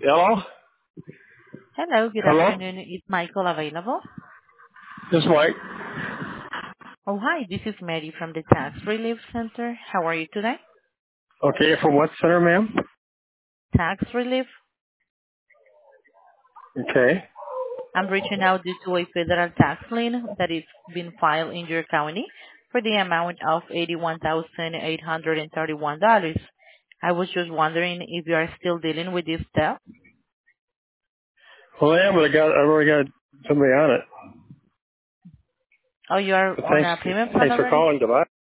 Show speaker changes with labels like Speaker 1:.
Speaker 1: Hello?
Speaker 2: Hello, good
Speaker 1: Hello?
Speaker 2: afternoon. Is Michael available?
Speaker 1: This is Mike.
Speaker 2: Oh, hi, this is Mary from the Tax Relief Center. How are you today?
Speaker 1: Okay, from what center, ma'am?
Speaker 2: Tax Relief?
Speaker 1: Okay.
Speaker 2: I'm reaching out due to a federal tax lien that is being filed in your county for the amount of $81,831. I was just wondering if you are still dealing with this debt.
Speaker 1: Well, I am, but I've already got somebody on it.
Speaker 2: Oh, you are
Speaker 1: But
Speaker 2: on a payment plan
Speaker 1: thanks for
Speaker 2: already?
Speaker 1: calling. Goodbye.